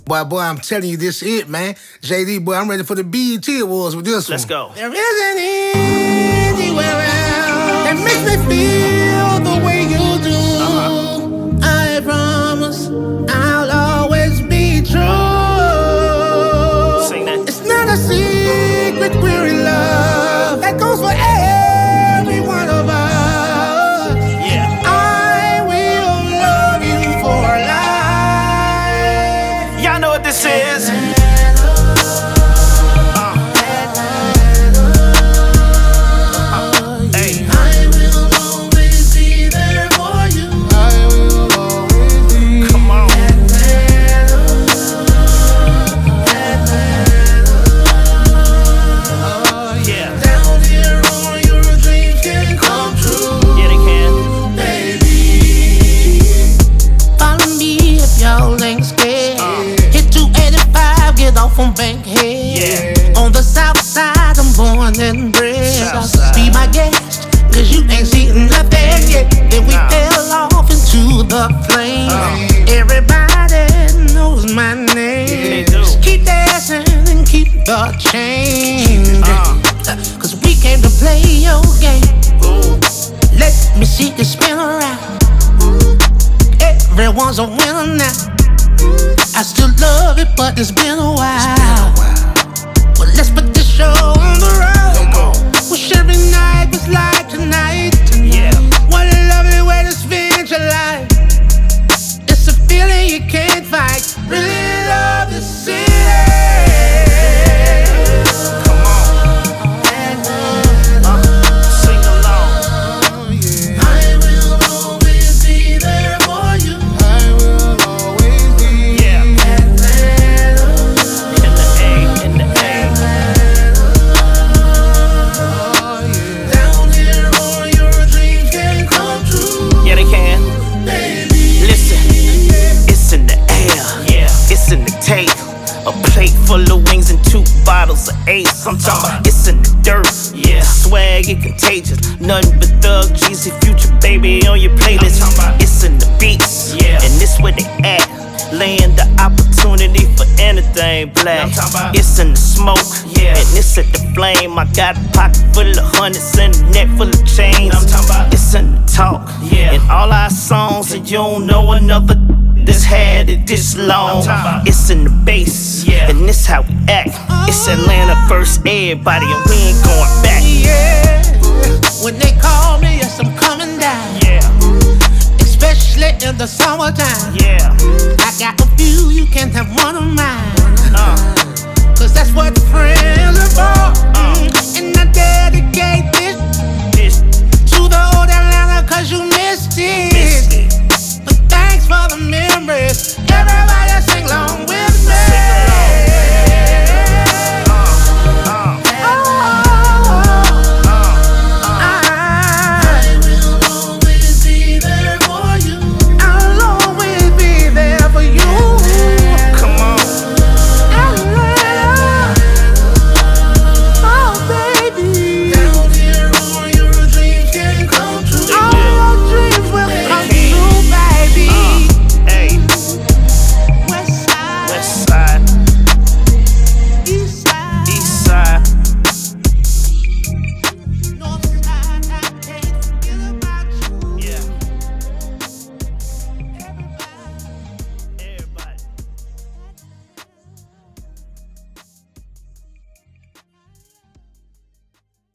Boy, I'm telling you, this it, man. JD, boy, I'm ready for the BET Awards with this one. Let's go. There isn't anywhere else that makes me feel the way you do. I promise I'll always be true. Sing that. It's not a secret, we're in love. That goes for every one of us. Yeah. I will love you for life. Y'all know what this is. Hey. I will always be there for you. I will always be. Come on. Yeah. Down here, all your dreams can come true. Yeah, they can. Baby, follow me if y'all ain't scared. Hit 285, get off on Bankhead. Yeah. On the south side, I'm born and bred. South side. Be my guest, cause you ain't seen nothing yet. Then we Nah. fell off into the flame. Everybody knows my name. They do. Just keep dancing and keep the change. Cause we came to play your game. Let me see you spin around. Everyone's a winner now. I still love it, but it's been a while. Well, let's put this show on the road. Wish every night was like tonight. Yeah. What a lovely way to spend your life. It's a feeling you can't fight. Really love the city. Come on. Sing along. I will always be there for you. I will always be. Yeah. In the A, in the A. Down here, all your dreams can come true. Yeah, they can. Baby, Listen, it's in the air. Yeah. It's in the tape. A plate full of wings and 2 bottles of Ace. I'm talking about it's in the dirt. Yeah. Swag, it contagious. Nothing but Thug, Jeezy, Future, baby on your playlist. It's in the beats. Yeah. And this where they at. Laying the opportunity for anything black. It's in the smoke. Yeah. And it's at the flame. I got a pocket full of hundreds and a neck full of chains. It's in the talk. Yeah. And all our songs, and you don't know another that's had it this long. It's in the bass. Yeah. And this how we act. It's Atlanta first, everybody, and we ain't going back. yeah. When they call me, yes, I'm coming down. Yeah. Especially in the summertime. Yeah. I got a few, you can't have one of mine.